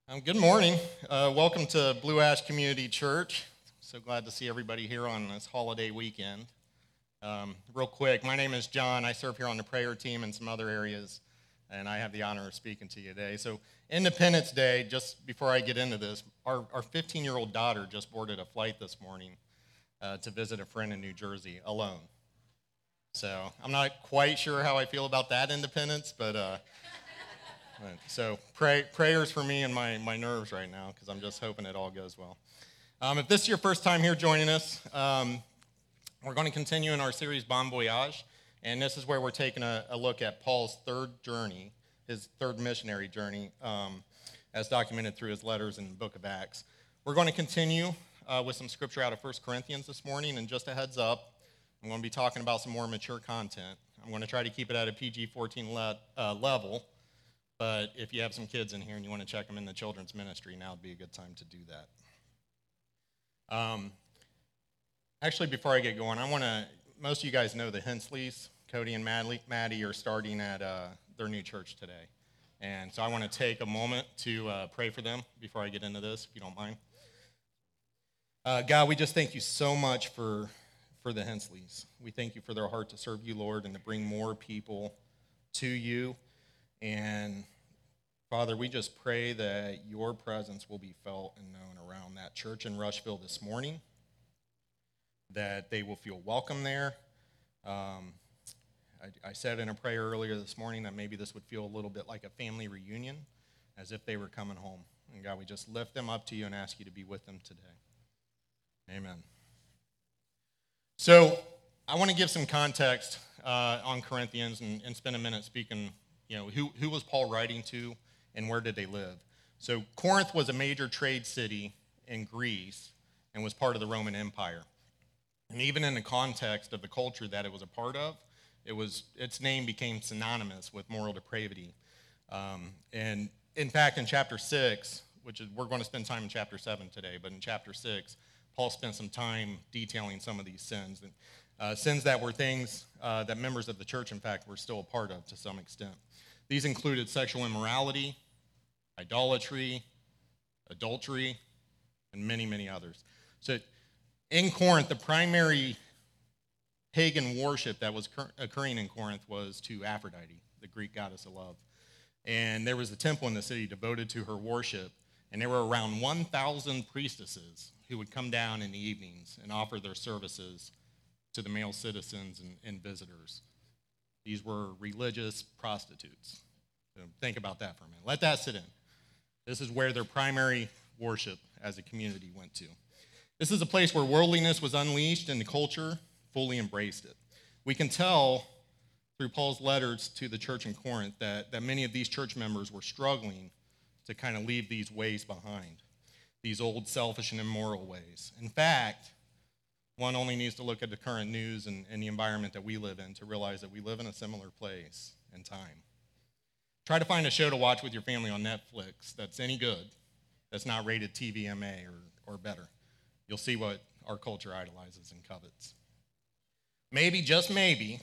Good morning. Welcome to Blue Ash Community Church. So glad to see everybody here on this holiday weekend. Real quick, my name is John. I serve here on the prayer team and some other areas, and I have the honor of speaking to you today. So Independence Day, just before I get into this, our 15-year-old daughter just boarded a flight this morning to visit a friend in New Jersey alone. So I'm not quite sure how I feel about that independence, but so prayers for me and my nerves right now, because I'm just hoping it all goes well. If this is your first time here joining us, we're going to continue in our series Bon Voyage, and this is where we're taking a look at Paul's third journey, his third missionary journey, as documented through his letters in the book of Acts. We're going to continue with some scripture out of 1 Corinthians this morning, and just a heads up, I'm going to be talking about some more mature content. I'm going to try to keep it at a PG-14 level. But if you have some kids in here and you want to check them in the children's ministry, now would be a good time to do that. Actually, before I get going, most of you guys know the Hensleys. Cody and Maddie are starting at their new church today. And so I want to take a moment to pray for them before I get into this, if you don't mind. God, we just thank you so much for the Hensleys. We thank you for their heart to serve you, Lord, and to bring more people to you. And Father, we just pray that your presence will be felt and known around that church in Rushville this morning, that they will feel welcome there. I said in a prayer earlier this morning that maybe this would feel a little bit like a family reunion, as if they were coming home. And God, we just lift them up to you and ask you to be with them today. Amen. So I want to give some context on Corinthians and spend a minute speaking. Who was Paul writing to and where did they live? So Corinth was a major trade city in Greece and was part of the Roman Empire. And even in the context of the culture that it was a part of, its name became synonymous with moral depravity. And in fact, in chapter 6, we're going to spend time in chapter 7 today, but in chapter 6, Paul spent some time detailing some of these sins. And sins that were things that members of the church, in fact, were still a part of to some extent. These included sexual immorality, idolatry, adultery, and many, many others. So in Corinth, the primary pagan worship that was occurring in Corinth was to Aphrodite, the Greek goddess of love. And there was a temple in the city devoted to her worship, and there were around 1,000 priestesses who would come down in the evenings and offer their services to the male citizens and visitors. These were religious prostitutes. So think about that for a minute. Let that sit in. This is where their primary worship as a community went to. This is a place where worldliness was unleashed and the culture fully embraced it. We can tell through Paul's letters to the church in Corinth that many of these church members were struggling to kind of leave these ways behind, these old selfish and immoral ways. In fact, one only needs to look at the current news and the environment that we live in to realize that we live in a similar place and time. Try to find a show to watch with your family on Netflix that's any good, that's not rated TVMA or better. You'll see what our culture idolizes and covets. Maybe, just maybe,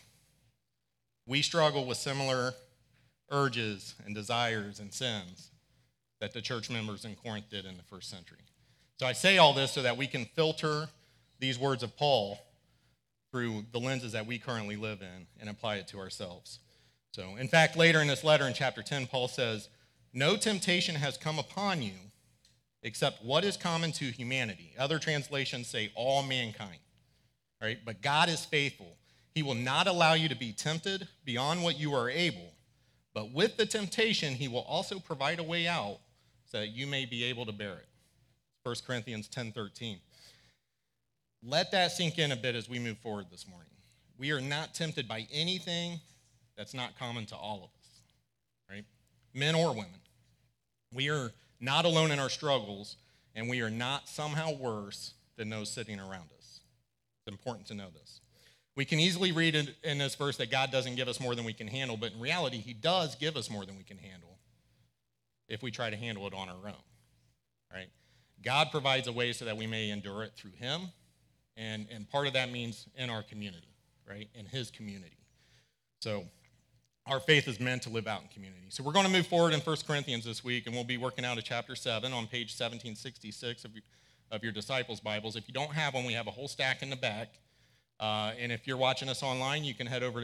we struggle with similar urges and desires and sins that the church members in Corinth did in the first century. So I say all this so that we can filter these words of Paul through the lenses that we currently live in and apply it to ourselves. So, in fact, later in this letter in chapter 10, Paul says, "No temptation has come upon you except what is common to humanity." Other translations say all mankind, right? But God is faithful. He will not allow you to be tempted beyond what you are able, but with the temptation, he will also provide a way out so that you may be able to bear it. 1 Corinthians 10:13. Let that sink in a bit as we move forward this morning. We are not tempted by anything that's not common to all of us, right? Men or women. We are not alone in our struggles, and we are not somehow worse than those sitting around us. It's important to know this. We can easily read in this verse that God doesn't give us more than we can handle, but in reality, he does give us more than we can handle if we try to handle it on our own, right? God provides a way so that we may endure it through him. And part of that means in our community, right? In his community. So our faith is meant to live out in community. So we're going to move forward in 1 Corinthians this week, and we'll be working out of chapter 7 on page 1766 of your Disciples' Bibles. If you don't have one, we have a whole stack in the back. And if you're watching us online, you can head over to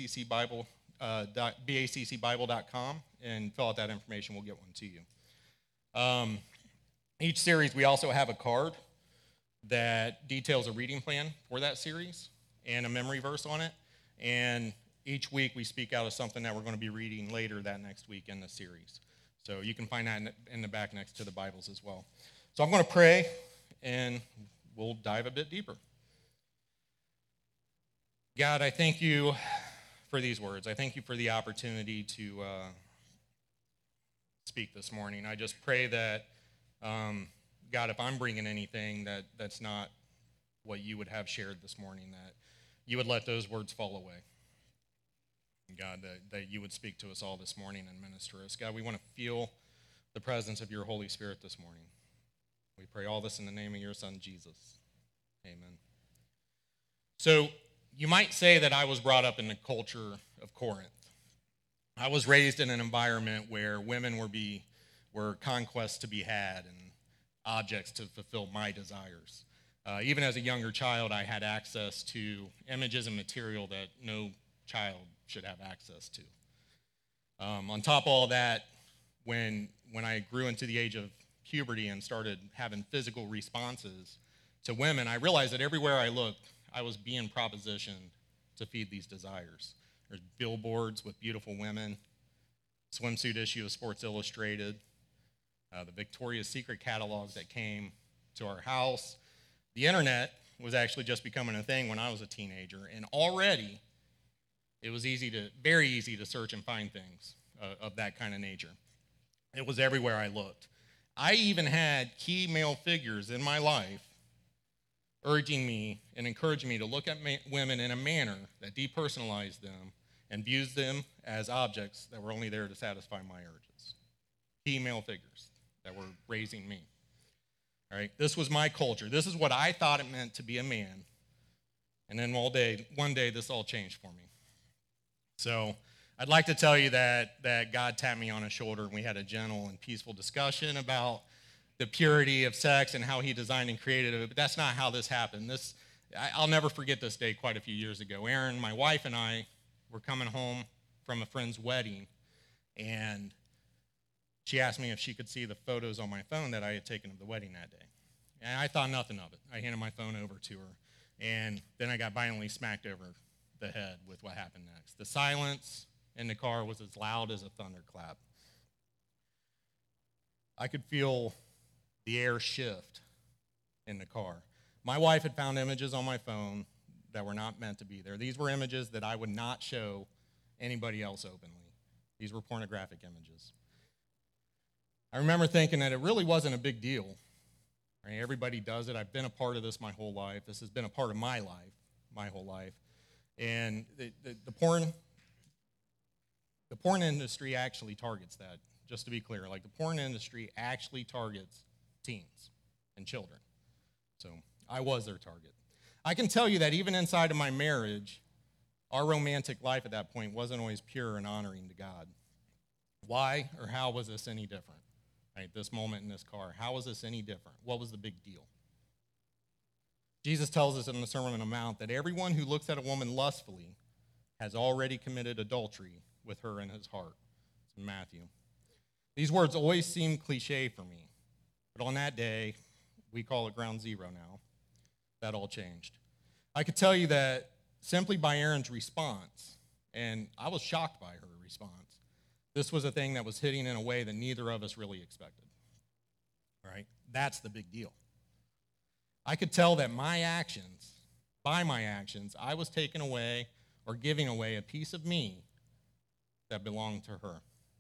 baccbible.com and fill out that information. We'll get one to you. Each series, we also have a card that details a reading plan for that series and a memory verse on it. And each week, we speak out of something that we're going to be reading later that next week in the series. So you can find that in the back next to the Bibles as well. So I'm going to pray, and we'll dive a bit deeper. God, I thank you for these words. I thank you for the opportunity to speak this morning. I just pray that, God, if I'm bringing anything that's not what you would have shared this morning, that you would let those words fall away. God, that you would speak to us all this morning and minister us. God, we want to feel the presence of your Holy Spirit this morning. We pray all this in the name of your Son, Jesus. Amen. So you might say that I was brought up in the culture of Corinth. I was raised in an environment where women were conquests to be had and objects to fulfill my desires. Even as a younger child, I had access to images and material that no child should have access to. On top of all that, when I grew into the age of puberty and started having physical responses to women, I realized that everywhere I looked, I was being propositioned to feed these desires. There's billboards with beautiful women, swimsuit issue of Sports Illustrated, the Victoria's Secret catalogs that came to our house. The internet was actually just becoming a thing when I was a teenager, and already it was very easy to search and find things of that kind of nature. It was everywhere I looked. I even had key male figures in my life urging me and encouraging me to look at women in a manner that depersonalized them and views them as objects that were only there to satisfy my urges. Key male figures that were raising me. All right, this was my culture. This is what I thought it meant to be a man. And then one day, this all changed for me. So I'd like to tell you that God tapped me on the shoulder and we had a gentle and peaceful discussion about the purity of sex and how he designed and created it, but that's not how this happened. I'll never forget this day quite a few years ago. Erin, my wife, and I were coming home from a friend's wedding, and she asked me if she could see the photos on my phone that I had taken of the wedding that day. And I thought nothing of it. I handed my phone over to her, and then I got violently smacked over the head with what happened next. The silence in the car was as loud as a thunderclap. I could feel the air shift in the car. My wife had found images on my phone that were not meant to be there. These were images that I would not show anybody else openly. These were pornographic images. I remember thinking that it really wasn't a big deal. Right? Everybody does it. I've been a part of this my whole life. This has been a part of my life, my whole life. And the porn industry actually targets that, just to be clear. Like, the porn industry actually targets teens and children. So I was their target. I can tell you that even inside of my marriage, our romantic life at that point wasn't always pure and honoring to God. Why or how was this any different? Right, this moment in this car, how was this any different? What was the big deal? Jesus tells us in the Sermon on the Mount that everyone who looks at a woman lustfully has already committed adultery with her in his heart. It's in Matthew. These words always seem cliche for me, but on that day, we call it ground zero now. That all changed. I could tell you that simply by Erin's response, and I was shocked by her response, this was a thing that was hitting in a way that neither of us really expected. Right? That's the big deal. I could tell that by my actions, I was taking away or giving away a piece of me that belonged to her.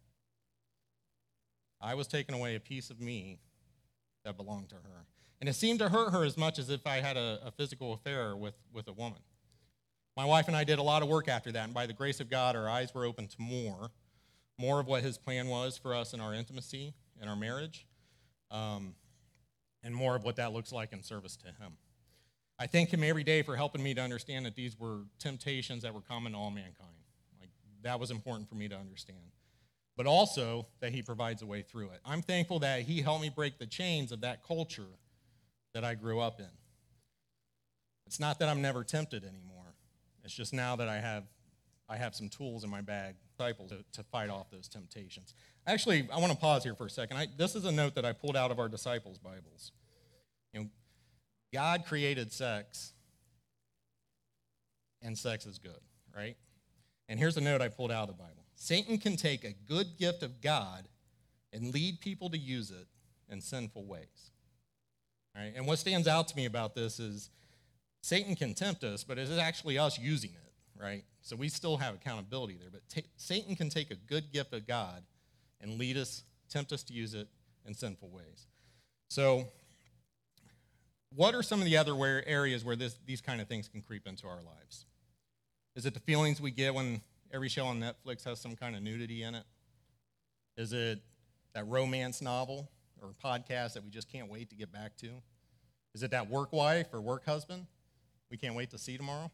I was taking away a piece of me that belonged to her. And it seemed to hurt her as much as if I had a physical affair with a woman. My wife and I did a lot of work after that, and by the grace of God, our eyes were open to more of what his plan was for us in our intimacy, in our marriage, and more of what that looks like in service to him. I thank him every day for helping me to understand that these were temptations that were common to all mankind. Like, That was important for me to understand. But also that he provides a way through it. I'm thankful that he helped me break the chains of that culture that I grew up in. It's not that I'm never tempted anymore. It's just now that I have some tools in my bag, disciples, to fight off those temptations. Actually, I want to pause here for a second. This is a note that I pulled out of our disciples' Bibles. God created sex, and sex is good, right? And here's a note I pulled out of the Bible. Satan can take a good gift of God and lead people to use it in sinful ways. Right? And what stands out to me about this is Satan can tempt us, but it is actually us using it, right? So we still have accountability there. But Satan can take a good gift of God and lead us, tempt us to use it in sinful ways. So what are some of the other areas where these kind of things can creep into our lives? Is it the feelings we get when every show on Netflix has some kind of nudity in it? Is it that romance novel or podcast that we just can't wait to get back to? Is it that work wife or work husband we can't wait to see tomorrow?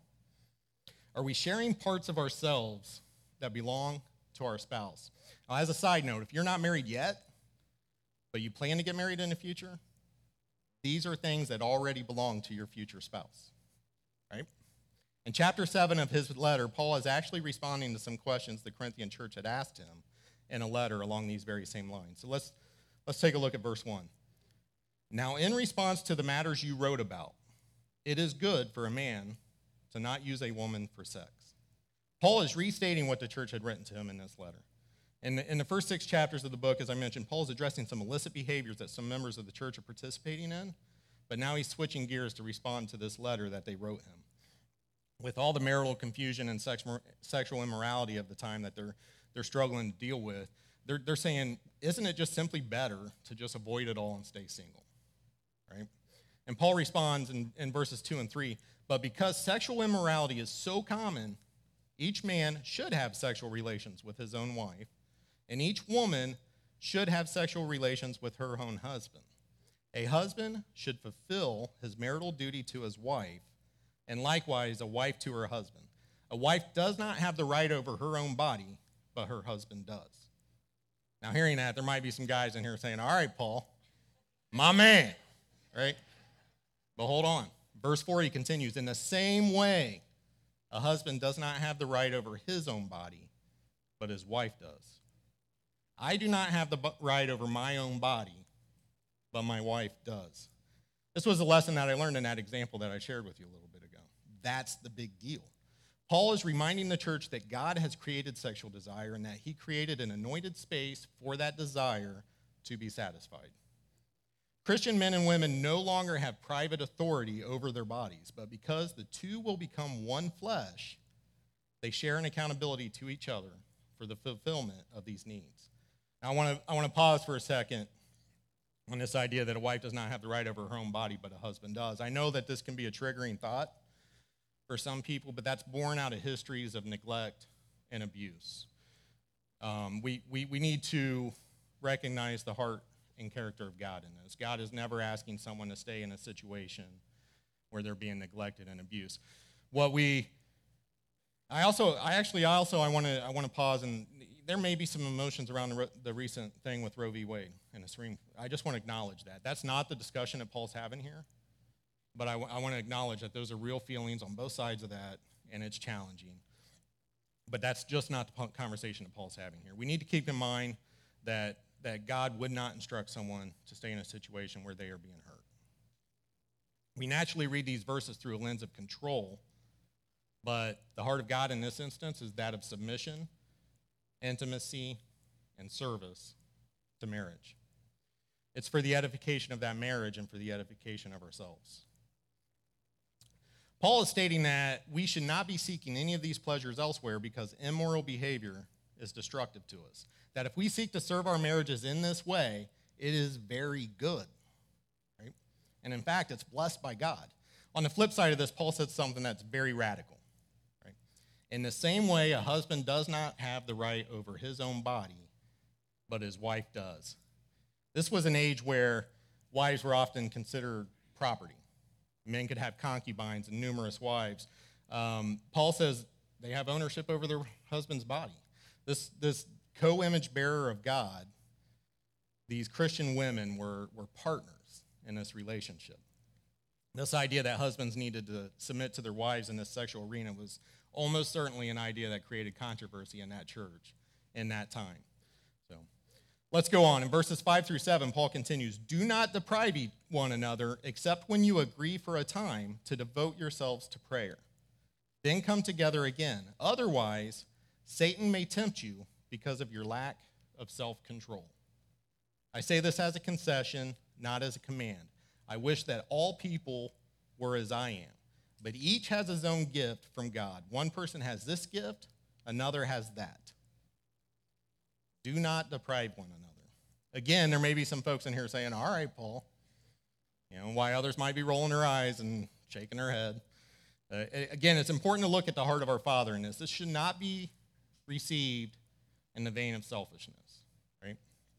Are we sharing parts of ourselves that belong to our spouse? Now, as a side note, if you're not married yet, but you plan to get married in the future, these are things that already belong to your future spouse, right? In chapter 7 of his letter, Paul is actually responding to some questions the Corinthian church had asked him in a letter along these very same lines. So let's take a look at verse 1. Now, in response to the matters you wrote about, it is good for a man to not use a woman for sex. Paul is restating what the church had written to him in this letter. In the first 6 chapters of the book, as I mentioned, Paul is addressing some illicit behaviors that some members of the church are participating in, but now he's switching gears to respond to this letter that they wrote him. With all the marital confusion and sexual immorality of the time that they're struggling to deal with, they're saying, isn't it just simply better to just avoid it all and stay single, right? And Paul responds in verses 2 and 3, but because sexual immorality is so common, each man should have sexual relations with his own wife, and each woman should have sexual relations with her own husband. A husband should fulfill his marital duty to his wife, and likewise a wife to her husband. A wife does not have the right over her own body, but her husband does. Now, hearing that, there might be some guys in here saying, all right, Paul, my man, right? But hold on. Verse 4, he continues, in the same way, a husband does not have the right over his own body, but his wife does. I do not have the right over my own body, but my wife does. This was a lesson that I learned in that example that I shared with you a little bit ago. That's the big deal. Paul is reminding the church that God has created sexual desire and that he created an anointed space for that desire to be satisfied. Christian men and women no longer have private authority over their bodies, but because the two will become one flesh, they share an accountability to each other for the fulfillment of these needs. Now, I want to pause for a second on this idea that a wife does not have the right over her own body, but a husband does. I know that this can be a triggering thought for some people, but that's born out of histories of neglect and abuse. We need to recognize the heart and character of God in this. God is never asking someone to stay in a situation where they're being neglected and abused. I also want to pause, and there may be some emotions around the recent thing with Roe v. Wade and the Supreme. I just want to acknowledge that. That's not the discussion that Paul's having here, but I want to acknowledge that those are real feelings on both sides of that, and it's challenging. But that's just not the conversation that Paul's having here. We need to keep in mind that God would not instruct someone to stay in a situation where they are being hurt. We naturally read these verses through a lens of control, but the heart of God in this instance is that of submission, intimacy, and service to marriage. It's for the edification of that marriage and for the edification of ourselves. Paul is stating that we should not be seeking any of these pleasures elsewhere because immoral behavior is destructive to us. That if we seek to serve our marriages in this way, it is very good, right? And in fact, it's blessed by God. On the flip side of this, Paul says something that's very radical, right? In the same way, a husband does not have the right over his own body, but his wife does. This was an age where wives were often considered property. Men could have concubines and numerous wives. Paul says they have ownership over their husband's body. This co-image bearer of God, these Christian women were partners in this relationship. This idea that husbands needed to submit to their wives in this sexual arena was almost certainly an idea that created controversy in that church in that time. So let's go on. In verses 5 through 7, Paul continues, "Do not deprive one another, except when you agree for a time to devote yourselves to prayer. Then come together again. Otherwise, Satan may tempt you because of your lack of self-control. I say this as a concession, not as a command. I wish that all people were as I am, but each has his own gift from God. One person has this gift, another has that. Do not deprive one another." Again, there may be some folks in here saying, all right, Paul, why others might be rolling their eyes and shaking their head. Again, it's important to look at the heart of our Father in this. This should not be received in the vein of selfishness, right?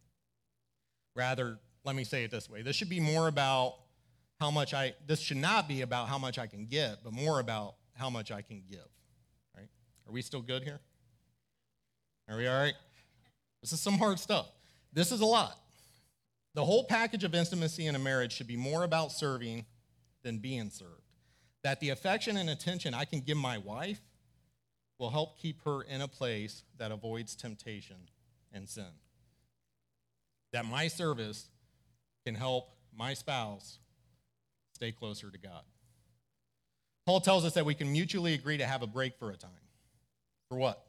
Rather, let me say it this way. This should be more about this should not be about how much I can get, but more about how much I can give, right? Are we still good here? Are we all right? This is some hard stuff. This is a lot. The whole package of intimacy in a marriage should be more about serving than being served. That the affection and attention I can give my wife will help keep her in a place that avoids temptation and sin. That my service can help my spouse stay closer to God. Paul tells us that we can mutually agree to have a break for a time. For what?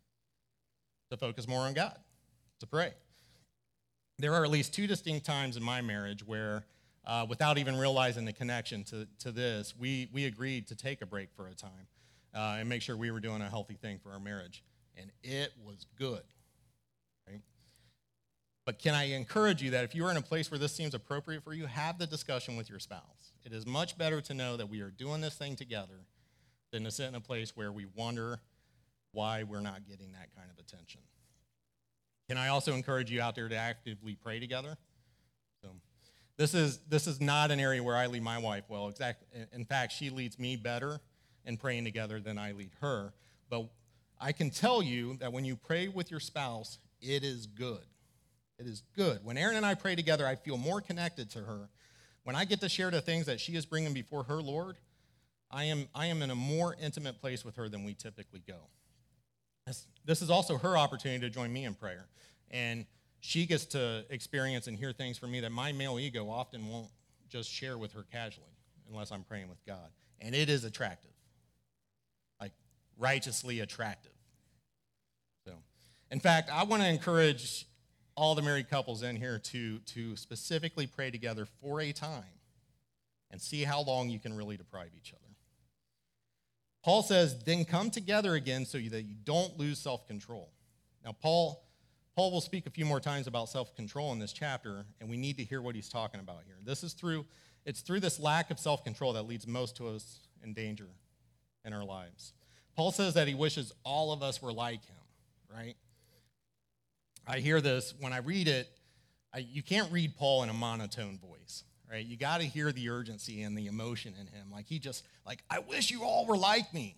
To focus more on God, to pray. There are at least 2 distinct times in my marriage where, without even realizing the connection to this, we agreed to take a break for a time and make sure we were doing a healthy thing for our marriage. And it was good. Right? But can I encourage you that if you are in a place where this seems appropriate for you, have the discussion with your spouse. It is much better to know that we are doing this thing together than to sit in a place where we wonder why we're not getting that kind of attention. Can I also encourage you out there to actively pray together? So this is not an area where I lead my wife well. In fact, she leads me better in praying together than I lead her. But I can tell you that when you pray with your spouse, it is good. It is good. When Erin and I pray together, I feel more connected to her. When I get to share the things that she is bringing before her Lord, I am in a more intimate place with her than we typically go. This is also her opportunity to join me in prayer. And she gets to experience and hear things from me that my male ego often won't just share with her casually unless I'm praying with God. And it is attractive, like righteously attractive. So, in fact, I want to encourage all the married couples in here to specifically pray together for a time and see how long you can really deprive each other. Paul says, then come together again so that you don't lose self-control. Now, Paul will speak a few more times about self-control in this chapter, and we need to hear what he's talking about here. It's through this lack of self-control that leads most of us in danger in our lives. Paul says that he wishes all of us were like him, right? I hear this when I read it. You can't read Paul in a monotone voice, right? You got to hear the urgency and the emotion in him. I wish you all were like me,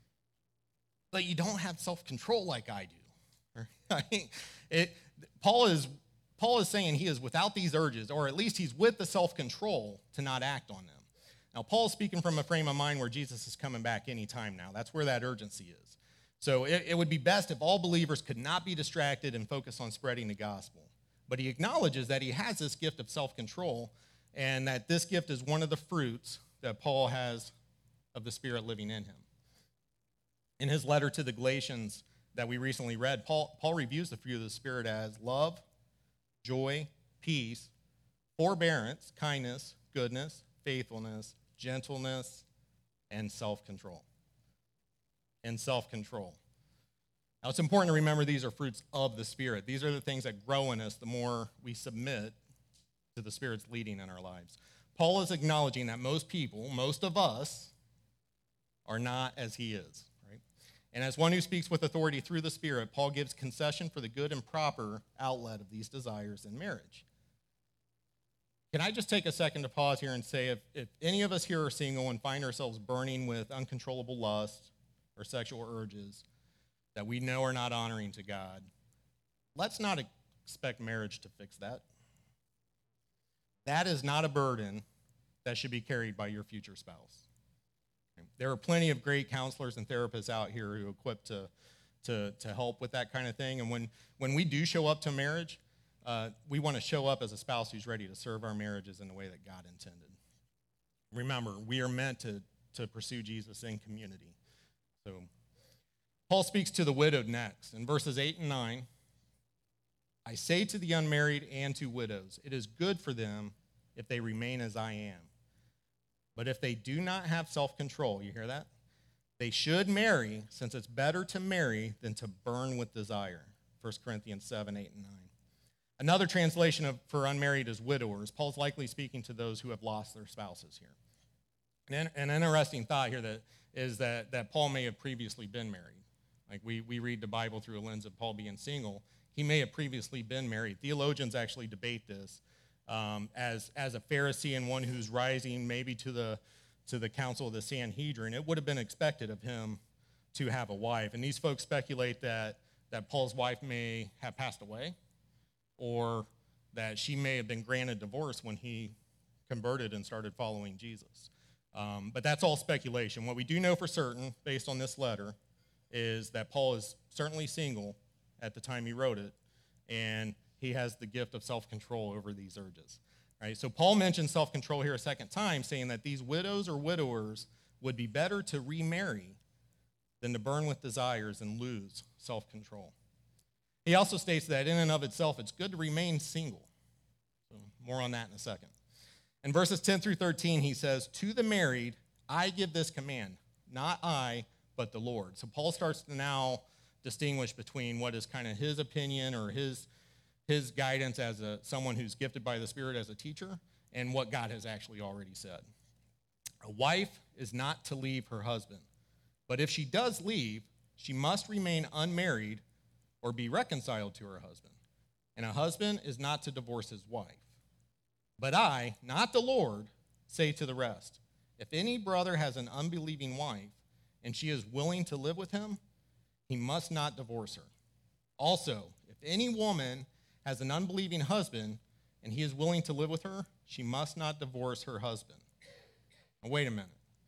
but you don't have self-control like I do. Right? Paul is saying he is without these urges, or at least he's with the self-control to not act on them. Now, Paul's speaking from a frame of mind where Jesus is coming back any time now. That's where that urgency is. So it would be best if all believers could not be distracted and focus on spreading the gospel. But he acknowledges that he has this gift of self-control and that this gift is one of the fruits that Paul has of the Spirit living in him. In his letter to the Galatians that we recently read, Paul reviews the fruit of the Spirit as love, joy, peace, forbearance, kindness, goodness, faithfulness, gentleness, and self-control. Now, it's important to remember these are fruits of the Spirit. These are the things that grow in us the more we submit to the Spirit's leading in our lives. Paul is acknowledging that most people, most of us, are not as he is, right? And as one who speaks with authority through the Spirit, Paul gives concession for the good and proper outlet of these desires in marriage. Can I just take a second to pause here and say if any of us here are single and find ourselves burning with uncontrollable lust or sexual urges that we know are not honoring to God, let's not expect marriage to fix that. That is not a burden that should be carried by your future spouse. There are plenty of great counselors and therapists out here who are equipped to help with that kind of thing. And when we do show up to marriage, we want to show up as a spouse who's ready to serve our marriages in the way that God intended. Remember, we are meant to pursue Jesus in community. So Paul speaks to the widowed next. In verses 8 and 9, I say to the unmarried and to widows, it is good for them if they remain as I am. But if they do not have self-control, you hear that? They should marry, since it's better to marry than to burn with desire. 1 Corinthians 7, 8, and 9. Another translation for unmarried is widowers. Paul's likely speaking to those who have lost their spouses here. And an interesting thought here is that Paul may have previously been married. Like we read the Bible through a lens of Paul being single. He may have previously been married. Theologians actually debate this as a Pharisee and one who's rising maybe to the council of the Sanhedrin. It would have been expected of him to have a wife. And these folks speculate that Paul's wife may have passed away, or that she may have been granted divorce when he converted and started following Jesus. But that's all speculation. What we do know for certain, based on this letter, is that Paul is certainly single at the time he wrote it, and he has the gift of self-control over these urges. Right? So Paul mentions self-control here a second time, saying that these widows or widowers would be better to remarry than to burn with desires and lose self-control. He also states that in and of itself, it's good to remain single. So more on that in a second. In verses 10 through 13, he says, to the married, I give this command, not I, but the Lord. So Paul starts to now distinguish between what is kind of his opinion or his guidance as someone who's gifted by the Spirit as a teacher and what God has actually already said. A wife is not to leave her husband, but if she does leave, she must remain unmarried or be reconciled to her husband. And a husband is not to divorce his wife. But I, not the Lord, say to the rest, if any brother has an unbelieving wife and she is willing to live with him, he must not divorce her. Also, if any woman has an unbelieving husband and he is willing to live with her, she must not divorce her husband. Now, wait a minute.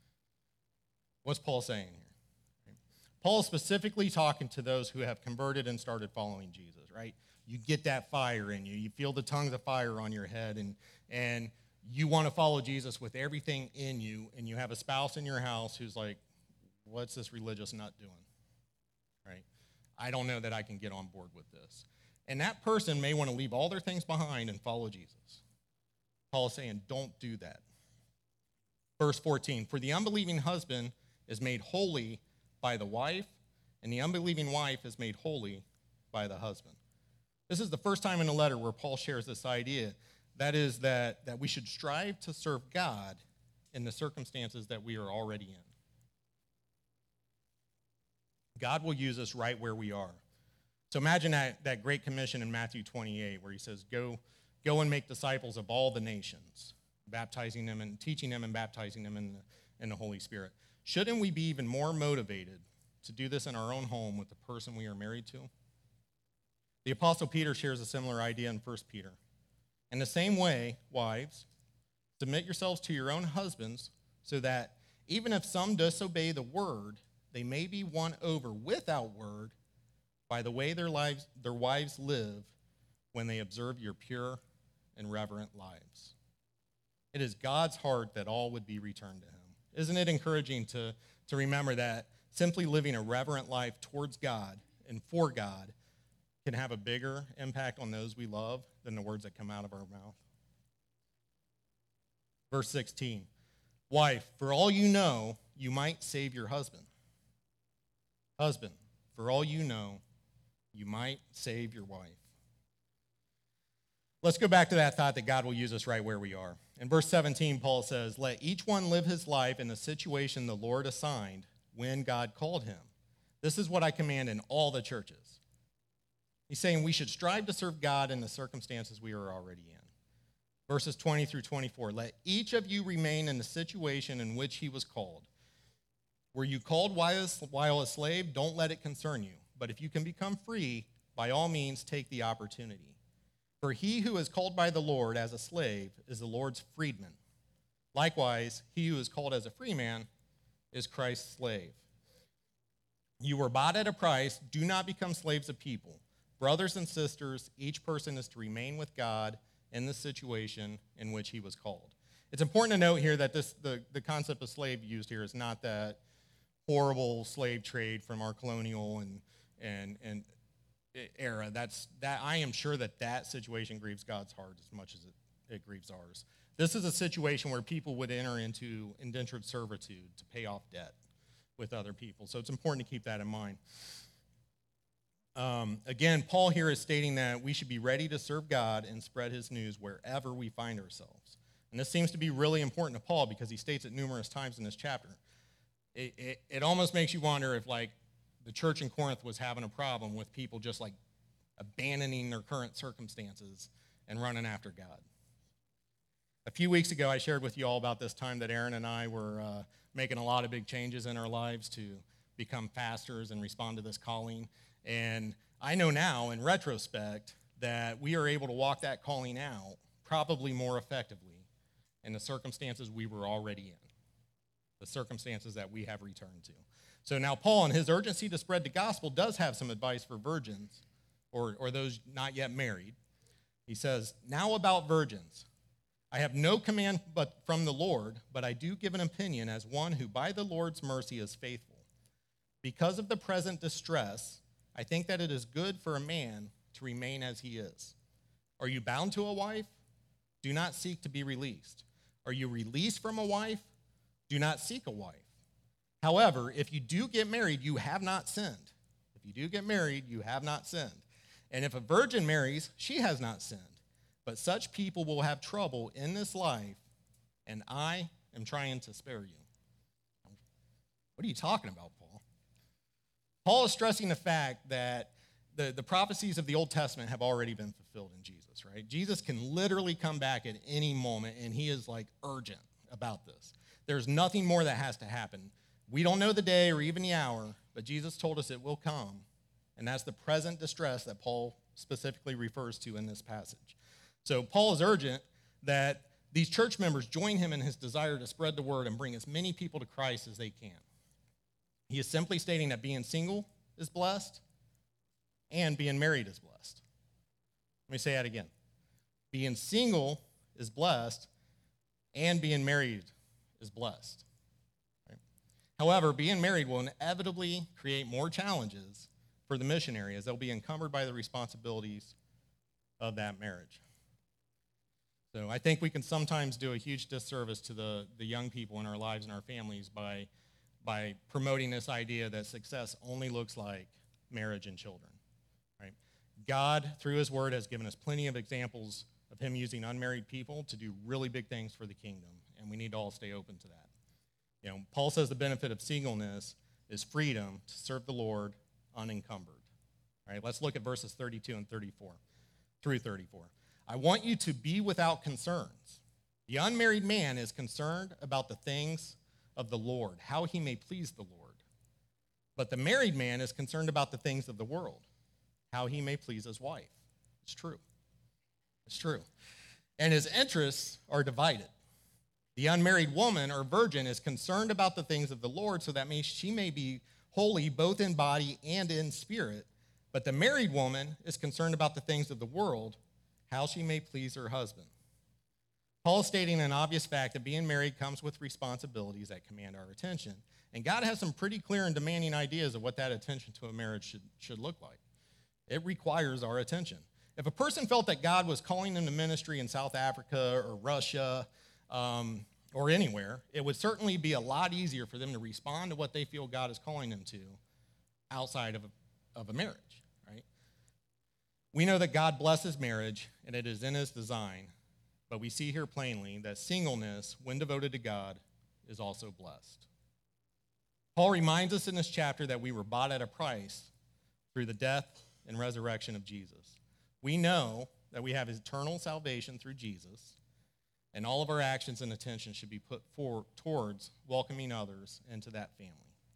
What's Paul saying here? Paul is specifically talking to those who have converted and started following Jesus, right? You get that fire in you. You feel the tongues of fire on your head, and you want to follow Jesus with everything in you, and you have a spouse in your house who's like, what's this religious nut doing? Right? I don't know that I can get on board with this. And that person may want to leave all their things behind and follow Jesus. Paul is saying, don't do that. Verse 14, for the unbelieving husband is made holy by the wife, and the unbelieving wife is made holy by the husband. This is the first time in a letter where Paul shares this idea. That is that we should strive to serve God in the circumstances that we are already in. God will use us right where we are. So imagine that great commission in Matthew 28 where he says, go and make disciples of all the nations, baptizing them and teaching them and baptizing them in the Holy Spirit. Shouldn't we be even more motivated to do this in our own home with the person we are married to? The Apostle Peter shares a similar idea in 1 Peter. In the same way, wives, submit yourselves to your own husbands so that even if some disobey the word, they may be won over without word by the way their wives live when they observe your pure and reverent lives. It is God's heart that all would be returned to him. Isn't it encouraging to remember that simply living a reverent life towards God and for God can have a bigger impact on those we love than the words that come out of our mouth? Verse 16, wife, for all you know, you might save your husband. Husband, for all you know, you might save your wife. Let's go back to that thought that God will use us right where we are. In verse 17, Paul says, let each one live his life in the situation the Lord assigned when God called him. This is what I command in all the churches. He's saying we should strive to serve God in the circumstances we are already in. Verses 20 through 24, let each of you remain in the situation in which he was called. Were you called while a slave? Don't let it concern you. But if you can become free, by all means take the opportunity. For he who is called by the Lord as a slave is the Lord's freedman. Likewise, he who is called as a free man is Christ's slave. You were bought at a price. Do not become slaves of people. Brothers and sisters, each person is to remain with God in the situation in which he was called. It's important to note here that the concept of slave used here is not that horrible slave trade from our colonial and era. That I am sure that situation grieves God's heart as much as it grieves ours. This is a situation where people would enter into indentured servitude to pay off debt with other people. So it's important to keep that in mind. Again, Paul here is stating that we should be ready to serve God and spread his news wherever we find ourselves. And this seems to be really important to Paul because he states it numerous times in this chapter. It almost makes you wonder if, like, the church in Corinth was having a problem with people just, like, abandoning their current circumstances and running after God. A few weeks ago, I shared with you all about this time that Aaron and I were making a lot of big changes in our lives to become pastors and respond to this calling. And I know now, in retrospect, that we are able to walk that calling out probably more effectively in the circumstances we were already in, the circumstances that we have returned to. So now Paul, in his urgency to spread the gospel, does have some advice for virgins or those not yet married. He says, now about virgins. I have no command but from the Lord, but I do give an opinion as one who by the Lord's mercy is faithful. Because of the present distress, I think that it is good for a man to remain as he is. Are you bound to a wife? Do not seek to be released. Are you released from a wife? Do not seek a wife. However, if you do get married, you have not sinned. If you do get married, you have not sinned. And if a virgin marries, she has not sinned. But such people will have trouble in this life, and I am trying to spare you. What are you talking about, Paul? Paul is stressing the fact that the prophecies of the Old Testament have already been fulfilled in Jesus, right? Jesus can literally come back at any moment, and he is, like, urgent about this. There's nothing more that has to happen. We don't know the day or even the hour, but Jesus told us it will come, and that's the present distress that Paul specifically refers to in this passage. So Paul is urgent that these church members join him in his desire to spread the word and bring as many people to Christ as they can. He is simply stating that being single is blessed and being married is blessed. Let me say that again. Being single is blessed and being married is blessed. Right? However, being married will inevitably create more challenges for the missionary as they'll be encumbered by the responsibilities of that marriage. So I think we can sometimes do a huge disservice to the young people in our lives and our families by promoting this idea that success only looks like marriage and children. Right? God, through his word, has given us plenty of examples of him using unmarried people to do really big things for the kingdom, and we need to all stay open to that. You know, Paul says the benefit of singleness is freedom to serve the Lord unencumbered. All right, let's look at verses 32 and 34 through 34. I want you to be without concerns. The unmarried man is concerned about the things of the Lord, how he may please the Lord. But the married man is concerned about the things of the world, how he may please his wife. It's true. It's true. And his interests are divided. The unmarried woman or virgin is concerned about the things of the Lord, so that she may be holy both in body and in spirit. But the married woman is concerned about the things of the world, how she may please her husband. Paul is stating an obvious fact that being married comes with responsibilities that command our attention. And God has some pretty clear and demanding ideas of what that attention to a marriage should look like. It requires our attention. If a person felt that God was calling them to ministry in South Africa or Russia or anywhere, it would certainly be a lot easier for them to respond to what they feel God is calling them to outside of a marriage. We know that God blesses marriage, and it is in his design, but we see here plainly that singleness, when devoted to God, is also blessed. Paul reminds us in this chapter that we were bought at a price through the death and resurrection of Jesus. We know that we have eternal salvation through Jesus, and all of our actions and attention should be put forward towards welcoming others into that family.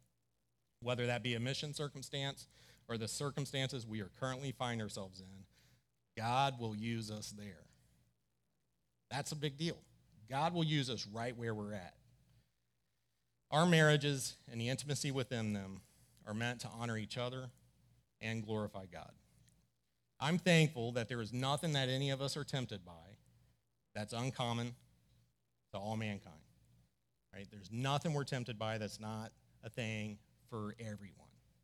whether that be a mission circumstance or the circumstances we are currently find ourselves in. God will use us there. That's a big deal. God will use us right where we're at. Our marriages and the intimacy within them are meant to honor each other and glorify God. I'm thankful that there is nothing that any of us are tempted by that's uncommon to all mankind. Right? There's nothing we're tempted by that's not a thing for everyone.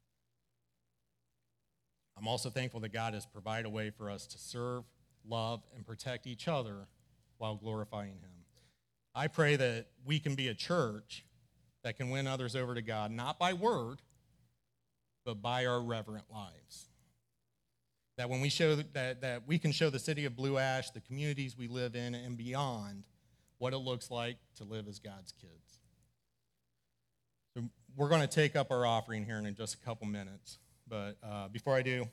I'm also thankful that God has provided a way for us to serve, love, and protect each other while glorifying him. I pray that we can be a church that can win others over to God, not by word, but by our reverent lives. That when we show that we can show the city of Blue Ash, the communities we live in, and beyond, what it looks like to live as God's kids. So we're going to take up our offering here in just a couple minutes. But before I do,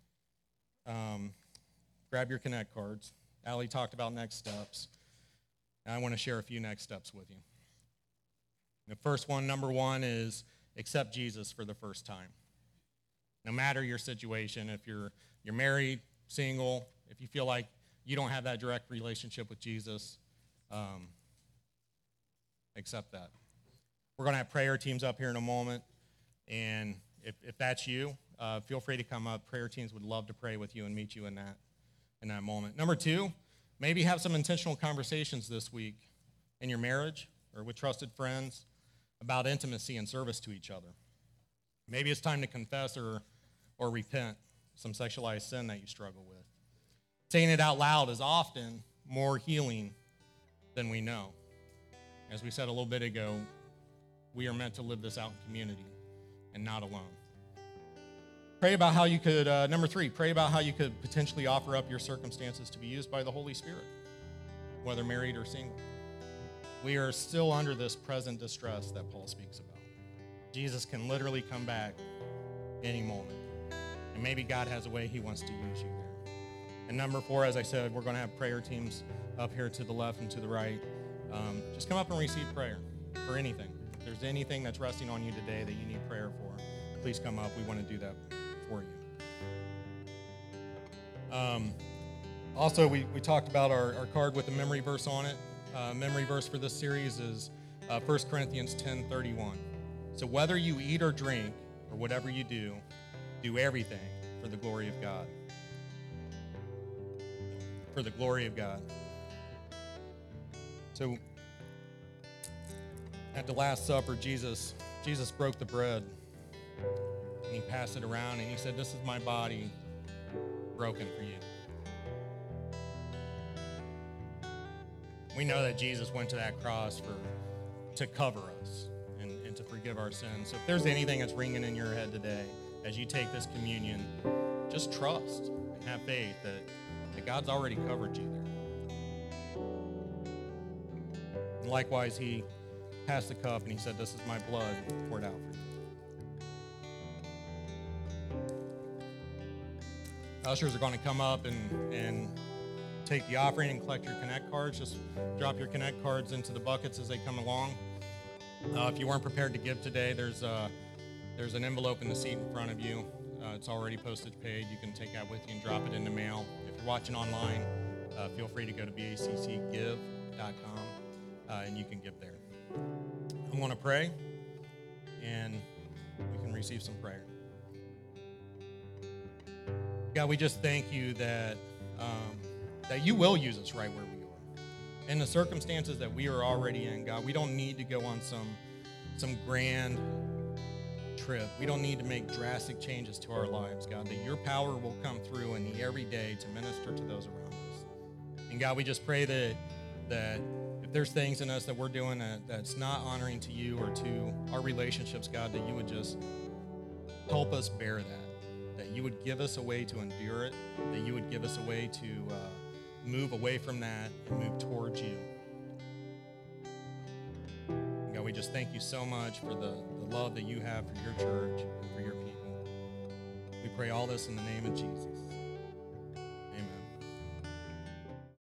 grab your Connect cards. Allie talked about next steps. And I want to share a few next steps with you. The first one, number one, is accept Jesus for the first time. No matter your situation, if you're married, single, if you feel like you don't have that direct relationship with Jesus, accept that. We're going to have prayer teams up here in a moment, and if that's you, feel free to come up. Prayer teams would love to pray with you and meet you in that moment. Number two, maybe have some intentional conversations this week in your marriage or with trusted friends about intimacy and service to each other. Maybe it's time to confess or repent some sexualized sin that you struggle with. Saying it out loud is often more healing than we know. As we said a little bit ago, we are meant to live this out in community and not alone. Pray about how you could, number three, pray about how you could potentially offer up your circumstances to be used by the Holy Spirit, whether married or single. We are still under this present distress that Paul speaks about. Jesus can literally come back any moment. And maybe God has a way he wants to use you there. And number four, as I said, we're going to have prayer teams up here to the left and to the right. Just come up and receive prayer for anything. If there's anything that's resting on you today that you need prayer for, please come up. We want to do that for you. Also, we talked about our card with the memory verse on it. Memory verse for this series is 1 Corinthians 10:31. So whether you eat or drink or whatever you do everything for the glory of God. For the glory of God. So at the Last Supper, Jesus broke the bread and he passed it around and he said, "This is my body broken for you." We know that Jesus went to that cross to cover us and to forgive our sins. So if there's anything that's ringing in your head today, as you take this communion, just trust and have faith that God's already covered you there. And likewise, he passed the cup and he said, "This is my blood poured out for you." Ushers are going to come up and take the offering and collect your Connect cards. Just drop your Connect cards into the buckets as they come along. If you weren't prepared to give today, there's an envelope in the seat in front of you. It's already postage paid. You can take that with you and drop it in the mail. If you're watching online, feel free to go to baccgive.com and you can give there. I'm going to pray, and we can receive some prayer. God, we just thank you that you will use us right where we are. In the circumstances that we are already in, God, we don't need to go on some grand trip. We don't need to make drastic changes to our lives, God, that your power will come through in the everyday to minister to those around us. And God, we just pray that if there's things in us that we're doing that's not honoring to you or to our relationships, God, that you would just help us bear that you would give us a way to endure it, that you would give us a way to move away from that and move towards you. And God, we just thank you so much for the love that you have for your church and for your people. We pray all this in the name of Jesus.